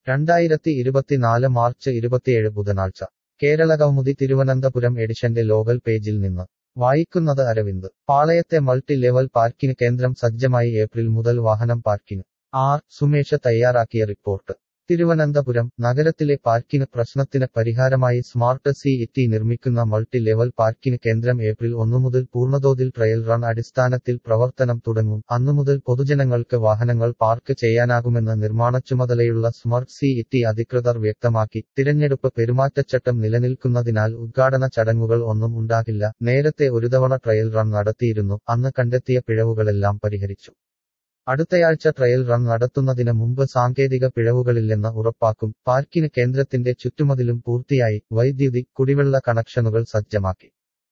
2024 March 27 ബുധനാഴ്ച കേരള കൗമുദി തിരുവനന്തപുരം എഡിഷന്റെ local പേജിൽ നിന്ന് വായിക്കുന്നത് അരവിന്ദ്. പാളയത്തെ മൾട്ടി ലെവൽ പാർക്കിംഗ് കേന്ദ്രം സജ്ജമായി. ഏപ്രിൽ മുതൽ വാഹനം പാർക്കിംഗ്. സുമേഷ് തയ്യാറാക്കിയ റിപ്പോർട്ട്. തിരുവനന്തപുരം നഗരത്തിലെ പാർക്കിംഗ് പ്രശ്നത്തിന് പരിഹാരമായി സ്മാർട്ട് സിഇടി നിർമ്മിക്കുന്ന മൾട്ടി ലെവൽ പാർക്കിംഗ് കേന്ദ്രം ഏപ്രിൽ 1 മുതൽ പൂർണ്ണതോതിൽ ട്രയൽ റൺ അടിസ്ഥാനത്തിൽ പ്രവർത്തനം തുടങ്ങും. അന്നുമുതൽ പൊതുജനങ്ങൾക്ക് വാഹനങ്ങൾ പാർക്ക് ചെയ്യാനാകുമെന്ന് നിർമ്മാണ ചുമതലയുള്ള സ്മാർട്ട് സിഇടി അധികൃതർ വ്യക്തമാക്കി. തിരഞ്ഞെടുപ്പ് പെരുമാറ്റച്ചട്ടം നിലനിൽക്കുന്നതിനാൽ ഉദ്ഘാടന ചടങ്ങുകൾ ഒന്നും ഉണ്ടാകില്ല. നേരത്തെ ഒരു തവണ ട്രയൽ റൺ നടത്തിയിരുന്നു. അന്ന് കണ്ടെത്തിയ പിഴവുകളെല്ലാം പരിഹരിച്ചു. അടുത്തയാഴ്ച ട്രയൽ റൺ നടത്തുന്നതിന് മുമ്പ് സാങ്കേതിക പിഴവുകളില്ലെന്ന് ഉറപ്പാക്കും. പാർക്കിംഗ് കേന്ദ്രത്തിന്റെ ചുറ്റുമതിലും പൂർത്തിയായി. വൈദ്യുതി, കുടിവെള്ള കണക്ഷനുകൾ സജ്ജമാക്കി.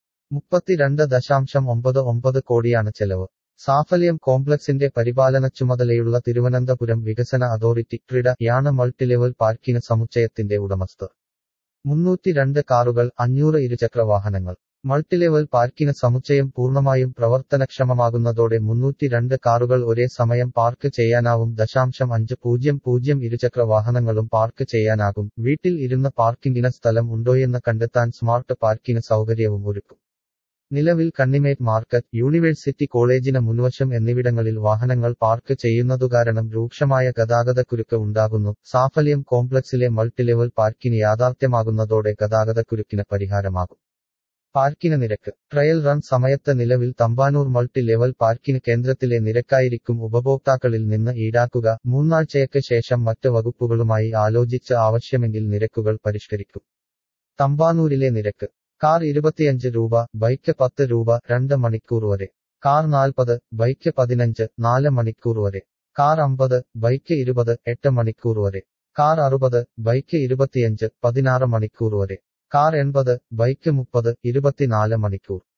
32.99 കോടിയാണ് ചെലവ്. സാഫല്യം കോംപ്ലക്സിന്റെ പരിപാലന ചുമതലയുള്ള തിരുവനന്തപുരം വികസന അതോറിറ്റി ട്രിഡ-യാണ് മൾട്ടിലെവൽ പാർക്കിംഗ് സമുച്ചയത്തിന്റെ ഉടമസ്ഥർ. 302 കാറുകൾ, 500 ഇരുചക്ര വാഹനങ്ങൾ. മൾട്ടിലെവൽ പാർക്കിംഗ് സമുച്ചയം പൂർണ്ണമായും പ്രവർത്തനക്ഷമമാകുന്നതോടെ 302 കാറുകൾ ഒരേ സമയം പാർക്ക് ചെയ്യാനാവും. 500 ഇരുചക്ര വാഹനങ്ങളും പാർക്ക് ചെയ്യാനാകും. വീട്ടിൽ ഇരുന്ന് പാർക്കിംഗിന് സ്ഥലം ഉണ്ടോയെന്ന് കണ്ടെത്താൻ സ്മാർട്ട് പാർക്കിംഗ് സൗകര്യവും ഒരുക്കും. നിലവിൽ കണ്ണിമേറ്റ് മാർക്കറ്റ്, യൂണിവേഴ്സിറ്റി കോളേജിന് മുൻവശം എന്നിവിടങ്ങളിൽ വാഹനങ്ങൾ പാർക്ക് ചെയ്യുന്നതുകാരണം രൂക്ഷമായ ഗതാഗതക്കുരുക്ക് ഉണ്ടാകുന്നു. സാഫല്യം കോംപ്ലക്സിലെ മൾട്ടിലെവൽ പാർക്കിംഗ് യാഥാർത്ഥ്യമാകുന്നതോടെ ഗതാഗതക്കുരുക്കിന് പരിഹാരമാകും. പാർക്കിംഗ് നിരക്ക്. ട്രയൽ റൺ സമയത്ത് നിലവിൽ തമ്പാനൂർ മൾട്ടി ലെവൽ പാർക്കിംഗ് കേന്ദ്രത്തിലെ നിരക്കായിരിക്കും ഉപഭോക്താക്കളിൽ നിന്ന് ഈടാക്കുക. 3 ആഴ്ചയ്ക്ക് ശേഷം മറ്റ് വകുപ്പുകളുമായി ആലോചിച്ച് ആവശ്യമെങ്കിൽ നിരക്കുകൾ പരിഷ്കരിക്കും. തമ്പാനൂരിലെ നിരക്ക്. കാർ 25 രൂപ, ബൈക്ക് 10 രൂപ 2 മണിക്കൂർ വരെ. കാർ 40, ബൈക്ക് 15, 4 മണിക്കൂർ വരെ. കാർ 50, ബൈക്ക് 20, 8 മണിക്കൂർ വരെ. കാർ 60, ബൈക്ക് 25, 16 മണിക്കൂർ വരെ. കാർ 80, ബൈക്ക് 30, 24 മണിക്കൂർ.